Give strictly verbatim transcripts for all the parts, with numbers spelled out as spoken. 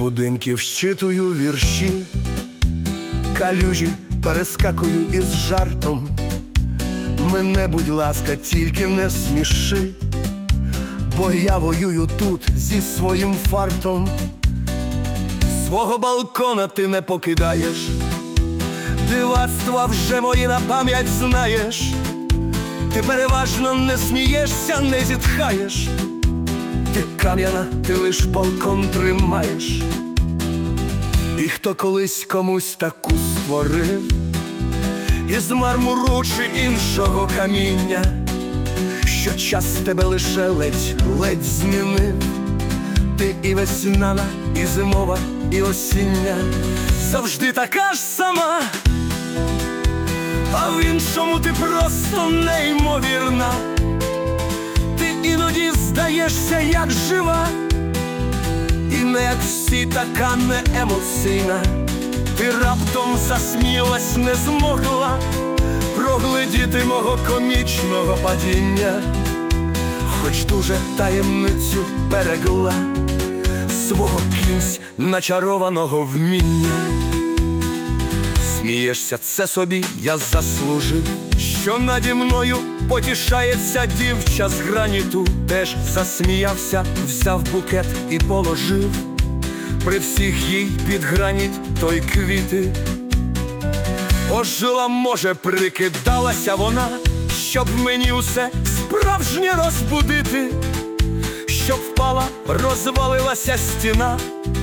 будинків щитую вірші, калюжі перескакую із жартом. Мене, будь ласка, тільки не сміши, бо я воюю тут зі своїм фартом. Свого балкона ти не покидаєш, дивацтва вже мої на пам'ять знаєш. Ти переважно не смієшся, не зітхаєш. Ти кам'яна, ти лиш балкон тримаєш. І хто колись комусь таку створив, із мармуру чи іншого каміння, що час тебе лише ледь-ледь змінив. Ти і весняна, і зимова, і осіння, завжди така ж сама, а в іншому ти просто неймовірна. Ти іноді здаєшся як жива, і не як всі така неемоційна. Ти раптом засміялась, не змогла прогледіти мого комічного падіння, хоч дуже таємницю берегла свого кимсь начарованого вміння. Смієшся, це собі я заслужив, що наді мною потішається дівча з граніту. Теж засміявся, взяв букет і положив при всіх їй під граніт той квіти. Ожила, може, прикидалася вона, щоб мені усе справжнє розбудити, щоб впала, розвалилася стіна,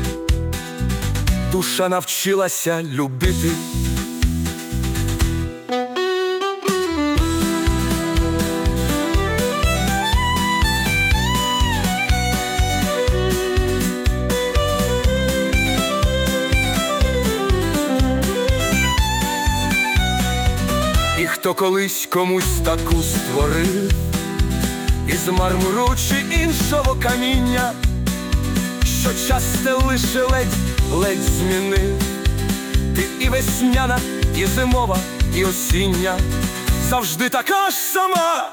душа навчилася любити. І хто колись комусь таку створив, із мармуру чи іншого каміння, що час те лише ледь-ледь змінив. Ти і весняна, і зимова, і осіння, завжди така ж сама,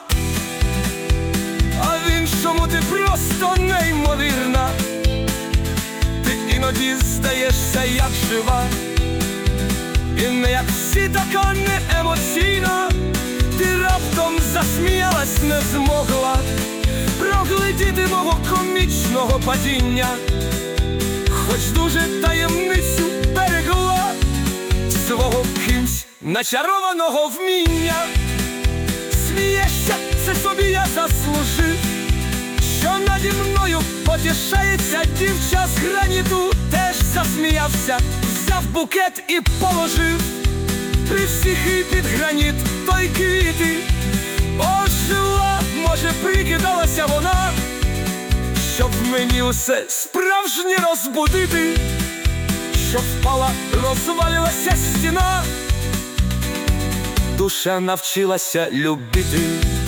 а в іншому ти просто неймовірна. Ти іноді здаєшся як жива, і не як всі така неемоційна. Ти раптом засміялась, не змогла прогледіти мого комічного падіння, хоч дуже таємницю берегла свого кимсь начарованого вміння. Смієшся, це собі я заслужив, що наді мною потішається дівча з граніту. Теж засміявся, взяв букет і положив при всіх і під граніт той квіти. Ожила, може, прикидалася вона, щоб мені усе справжнє розбудити, щоб впала, розвалилася стіна, душа навчилася любити.